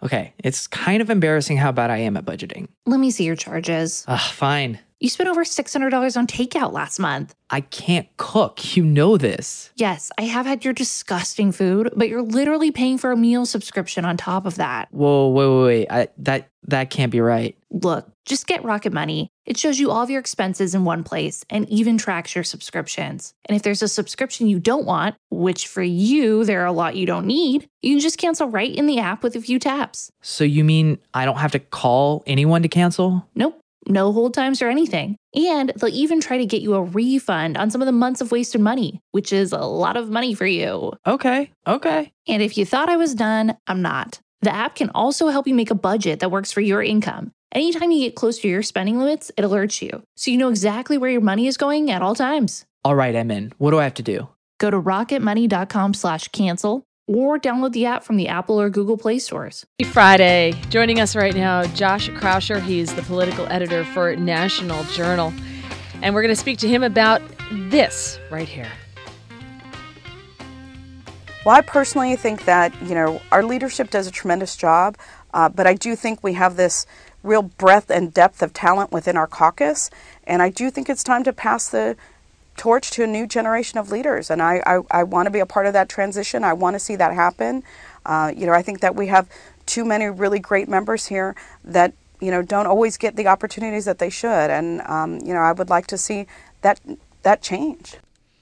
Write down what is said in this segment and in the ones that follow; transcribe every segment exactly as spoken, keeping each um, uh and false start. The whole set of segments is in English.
Okay, it's kind of embarrassing how bad I am at budgeting. Let me see your charges. Ugh, fine. You spent over six hundred dollars on takeout last month. I can't cook. You know this. Yes, I have had your disgusting food, but you're literally paying for a meal subscription on top of that. Whoa, wait, wait, wait. I, that, that can't be right. Look, just get Rocket Money. It shows you all of your expenses in one place and even tracks your subscriptions. And if there's a subscription you don't want, which for you, there are a lot you don't need, you can just cancel right in the app with a few taps. So you mean I don't have to call anyone to cancel? Nope. No hold times or anything. And they'll even try to get you a refund on some of the months of wasted money, which is a lot of money for you. Okay, okay. And if you thought I was done, I'm not. The app can also help you make a budget that works for your income. Anytime you get close to your spending limits, it alerts you, so you know exactly where your money is going at all times. All right, I'm in. What do I have to do? Go to rocketmoney.com slash cancel or download the app from the Apple or Google Play stores. Friday. Joining us right now, Josh Kraushaar. He's the political editor for National Journal. And we're going to speak to him about this right here. Well, I personally think that, you know, our leadership does a tremendous job, uh, but I do think we have this real breadth and depth of talent within our caucus, and I do think it's time to pass the torch to a new generation of leaders, and I, I, I want to be a part of that transition. I want to see that happen. Uh, you know, I think that we have too many really great members here that, you know, don't always get the opportunities that they should, and, um, you know, I would like to see that that change.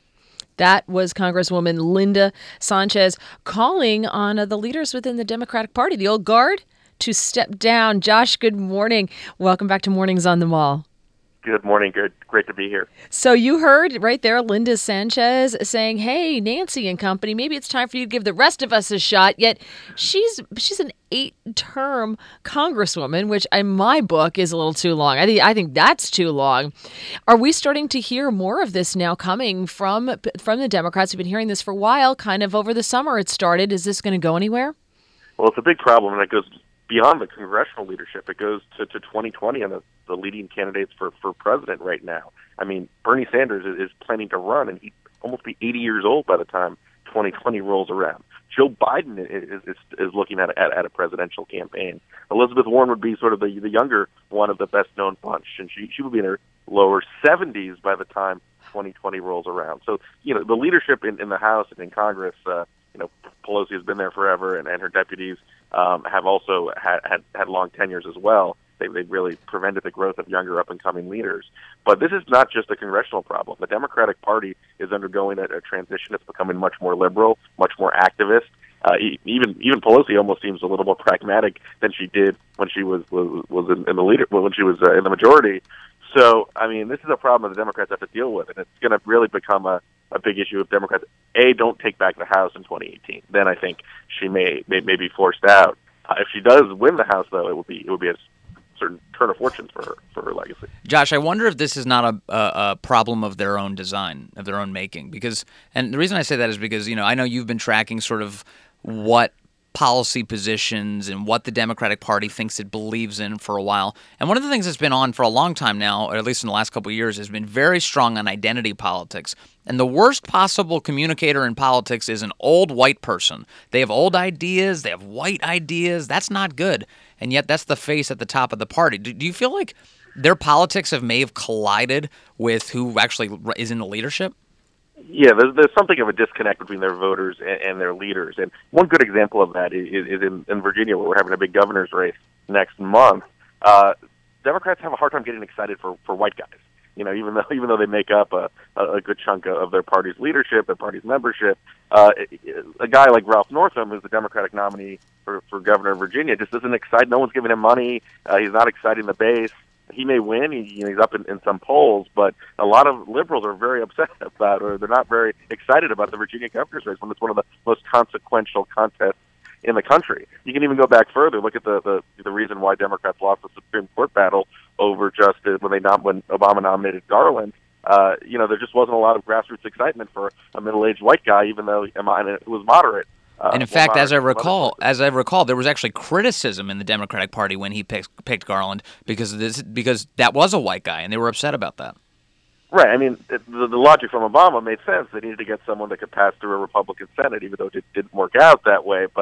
That was Congresswoman Linda Sanchez calling on uh, the leaders within the Democratic Party, the old guard, to step down. Josh, good morning. Welcome back to Mornings on the Mall. Good morning. Good. Great to be here. So you heard right there Linda Sanchez saying, hey, Nancy and company, maybe it's time for you to give the rest of us a shot. Yet she's she's an eight-term congresswoman, which in my book is a little too long. I think I think that's too long. Are we starting to hear more of this now coming from from the Democrats? We've been hearing this for a while, kind of over the summer it started. Is this going to go anywhere? Well, it's a big problem, and it goes beyond the congressional leadership. It goes to, to twenty twenty and the, the leading candidates for, for president right now. I mean, Bernie Sanders is, is planning to run, and he'd almost be eighty years old by the time twenty twenty rolls around. Joe Biden is is, is looking at, at at a presidential campaign. Elizabeth Warren would be sort of the the younger one of the best-known bunch, and she she would be in her lower seventies by the time twenty twenty rolls around. So, you know, the leadership in, in the House and in Congress, uh, you know, Pelosi has been there forever, and, and her deputies um, have also had, had, had long tenures as well. They, they've really prevented the growth of younger up-and-coming leaders. But this is not just a congressional problem. The Democratic Party is undergoing a, a transition. It's becoming much more liberal, much more activist. Uh, even even Pelosi almost seems a little more pragmatic than she did when she was was, was in, in the leader when she was uh, in the majority. So, I mean, this is a problem that the Democrats have to deal with, and it's going to really become a, a big issue if Democrats, A, don't take back the House in twenty eighteen. Then I think she may may, may be forced out. Uh, if she does win the House, though, it will be it will be a certain turn of fortunes for her, for her legacy. Josh, I wonder if this is not a, a, a problem of their own design, of their own making. Because, and the reason I say that is because, you know, I know you've been tracking sort of what policy positions and what the Democratic Party thinks it believes in for a while. And one of the things that's been on for a long time now, or at least in the last couple of years, has been very strong on identity politics. And the worst possible communicator in politics is an old white person. They have old ideas. They have white ideas. That's not good. And yet that's the face at the top of the party. Do, do you feel like their politics have may have collided with who actually is in the leadership? Yeah, there's, there's something of a disconnect between their voters and, and their leaders. And one good example of that is, is in, in Virginia, where we're having a big governor's race next month. Uh, Democrats have a hard time getting excited for, for white guys. You know, even though even though they make up a, a good chunk of their party's leadership, their party's membership, uh, a guy like Ralph Northam, who's the Democratic nominee for, for governor of Virginia, just doesn't excite. No one's giving him money. Uh, he's not exciting the base. He may win. He, you know, he's up in, in some polls, but a lot of liberals are very upset about, or they're not very excited about the Virginia governor's race when it's one of the most consequential contests in the country. You can even go back further. Look at the the, the reason why Democrats lost the Supreme Court battle over justice when they nom- when Obama nominated Garland. Uh, you know, there just wasn't a lot of grassroots excitement for a middle-aged white guy, even though it was moderate. Uh, and in fact, as I recall, as I recall, there was actually criticism in the Democratic Party when he picked, picked Garland because this, because that was a white guy, and they were upset about that. Right. I mean, it, the, the logic from Obama made sense. They needed to get someone that could pass through a Republican Senate, even though it didn't work out that way. But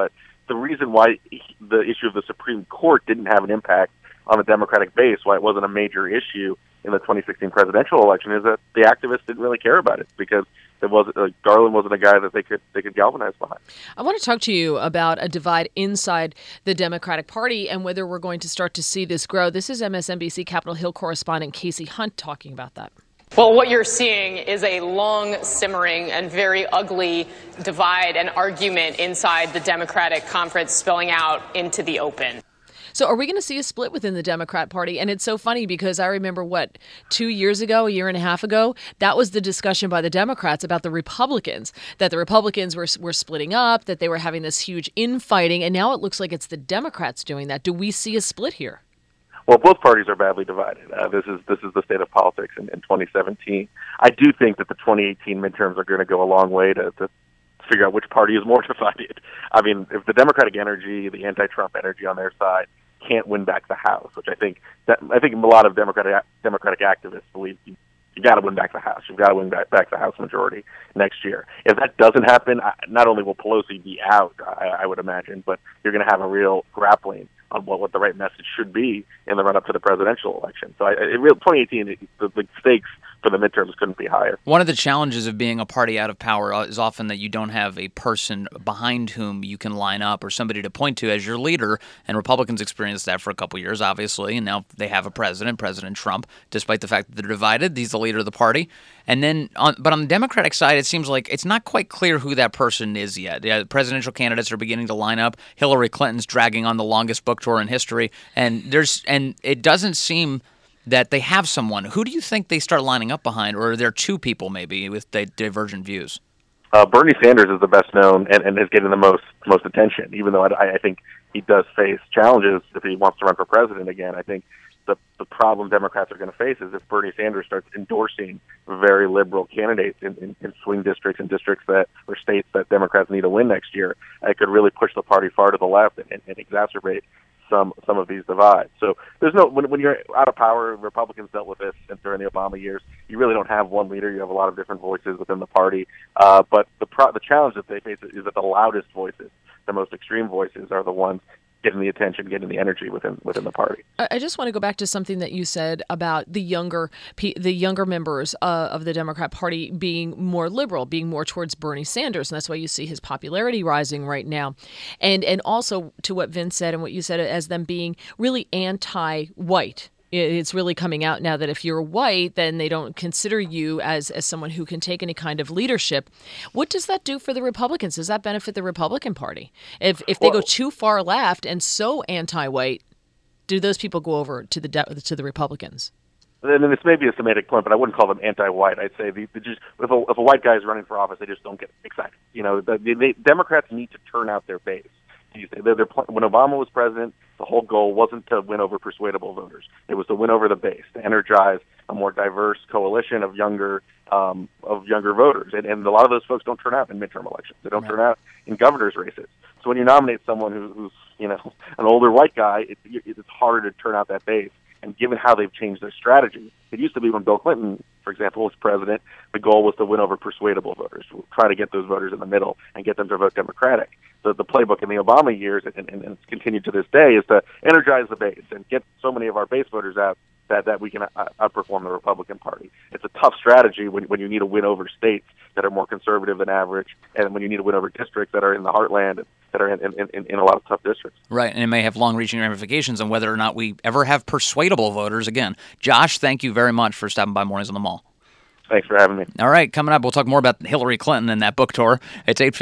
the reason why the issue of the Supreme Court didn't have an impact on the Democratic base, why it wasn't a major issue in the twenty sixteen presidential election, is that the activists didn't really care about it because it wasn't uh, Garland wasn't a guy that they could they could galvanize behind. I want to talk to you about a divide inside the Democratic Party and whether we're going to start to see this grow. This is M S N B C Capitol Hill correspondent Casey Hunt talking about that. Well, what you're seeing is a long, simmering, and very ugly divide and argument inside the Democratic conference spilling out into the open. So are we going to see a split within the Democrat Party? And it's so funny because I remember, what, two years ago, a year and a half ago, that was the discussion by the Democrats about the Republicans, that the Republicans were were splitting up, that they were having this huge infighting, and now it looks like it's the Democrats doing that. Do we see a split here? Well, both parties are badly divided. Uh, this is this is the state of politics in, in twenty seventeen. I do think that the twenty eighteen midterms are going to go a long way to, to figure out which party is more divided. I mean, if the Democratic energy, the anti-Trump energy on their side, can't win back the House, which I think that I think a lot of Democratic Democratic activists believe you, you got to win back the House. You've got to win back, back the House majority next year. If that doesn't happen, not only will Pelosi be out, I, I would imagine, but you're going to have a real grappling on what, what the right message should be in the run-up to the presidential election. So I, it real twenty eighteen, it, the, the stakes for the midterms couldn't be higher. One of the challenges of being a party out of power is often that you don't have a person behind whom you can line up or somebody to point to as your leader, and Republicans experienced that for a couple years, obviously, and now they have a president, President Trump, despite the fact that they're divided. He's the leader of the party. And then, on, but on the Democratic side, it seems like it's not quite clear who that person is yet. Yeah, presidential candidates are beginning to line up. Hillary Clinton's dragging on the longest book tour in history, and there's and it doesn't seem that they have someone. Who do you think they start lining up behind, or are there two people maybe with di- divergent views? Uh, Bernie Sanders is the best known and, and is getting the most most attention, even though I, I think he does face challenges if he wants to run for president again. I think the the problem Democrats are going to face is if Bernie Sanders starts endorsing very liberal candidates in, in, in swing districts and districts that or states that Democrats need to win next year, it could really push the party far to the left and, and, and exacerbate some some of these divides. So there's no when when you're out of power, Republicans dealt with this during the Obama years. You really don't have one leader. You have a lot of different voices within the party. Uh, but the pro- the challenge that they face is that the loudest voices, the most extreme voices, are the ones getting the attention, getting the energy within within the party. I just want to go back to something that you said about the younger the younger members uh, of the Democrat Party being more liberal, being more towards Bernie Sanders, and that's why you see his popularity rising right now. And and also to what Vince said and what you said as them being really anti-white. It's really coming out now that if you're white, then they don't consider you as, as someone who can take any kind of leadership. What does that do for the Republicans? Does that benefit the Republican Party? If if they well, go too far left and so anti-white, do those people go over to the de- to the Republicans? And this may be a semantic point, but I wouldn't call them anti-white. I'd say the, the just if a, if a white guy is running for office, they just don't get excited. You know, the, the Democrats need to turn out their base. They're, they're, when Obama was president, the whole goal wasn't to win over persuadable voters. It was to win over the base, to energize a more diverse coalition of younger um, of younger voters. And, and a lot of those folks don't turn out in midterm elections. They don't right. turn out in governor's races. So when you nominate someone who, who's you know an older white guy, it, it's harder to turn out that base. And given how they've changed their strategy, it used to be when Bill Clinton, for example, was president, the goal was to win over persuadable voters, try to get those voters in the middle and get them to vote Democratic. The, the playbook in the Obama years, and, and, and it's continued to this day, is to energize the base and get so many of our base voters out that, that we can uh, outperform the Republican Party. It's a tough strategy when, when you need to win over states that are more conservative than average, and when you need to win over districts that are in the heartland and that are in, in, in, in a lot of tough districts. Right, and it may have long-reaching ramifications on whether or not we ever have persuadable voters again. Josh, thank you very much for stopping by Mornings on the Mall. Thanks for having me. All right, coming up, we'll talk more about Hillary Clinton and that book tour. It's eight